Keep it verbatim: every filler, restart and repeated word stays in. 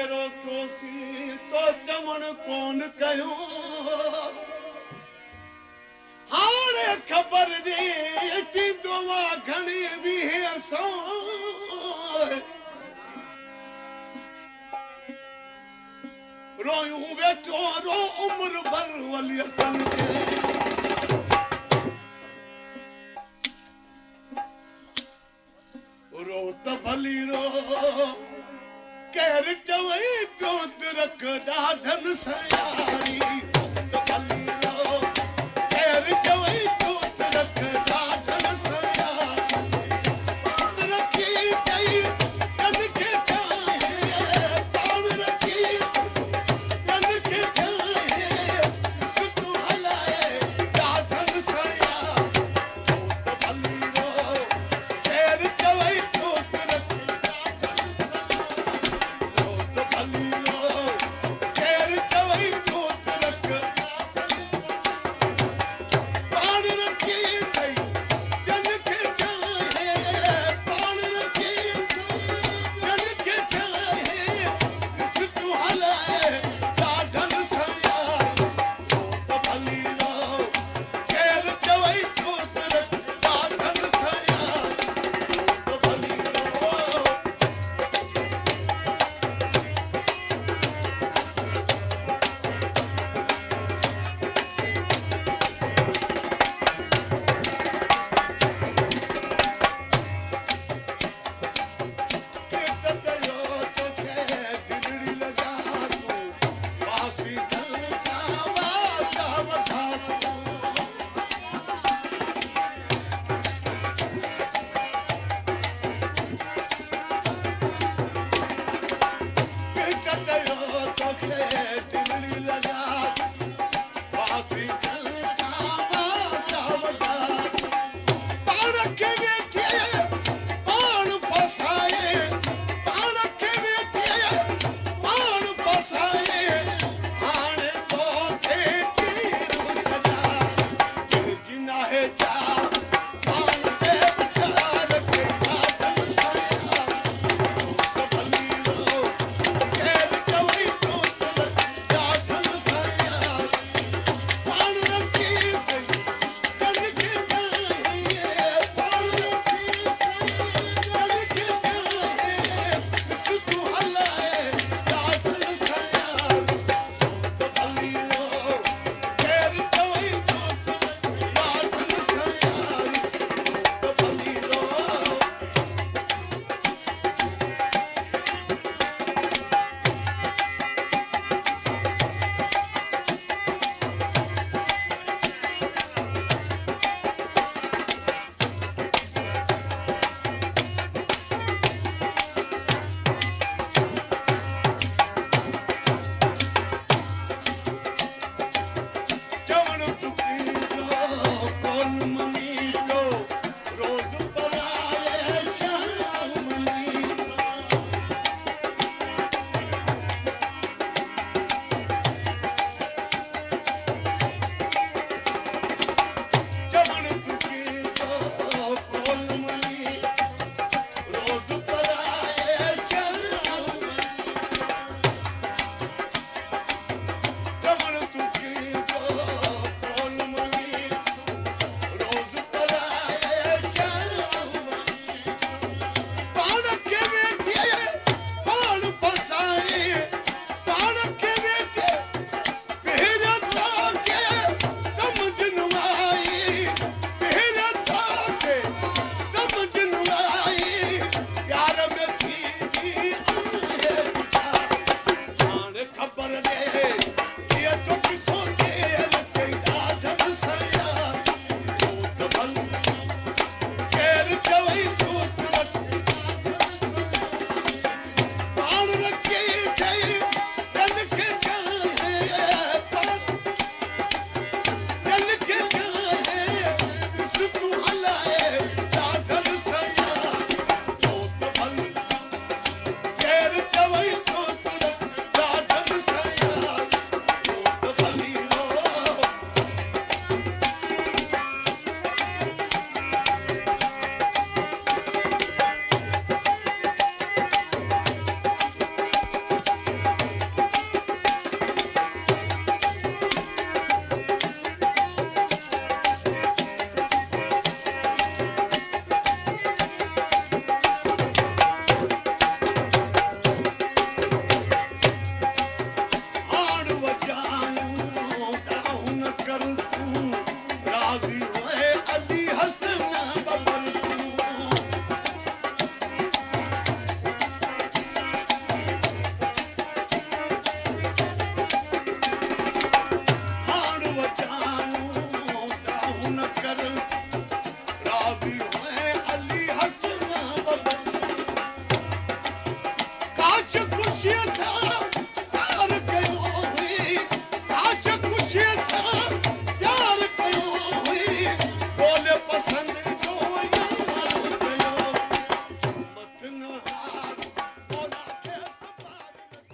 रोकियोसी तो चवण कोन कयो हाणे खबर जी थी दुआ घणी भी है सो रोयूं वेठो रो उम्र भर वली असन के रो त भली रो कहर चवई पियो रख ॾाढनि सयारी त भली रो कहर चवई पियो रख ॾाढनि सयारी पाण रखी चई कन खे चाहे पाण रखी कन खे चाहे तूं हलाए ॾाढनि सयारी त भली रो कहर चवई पियो रख Quiero कर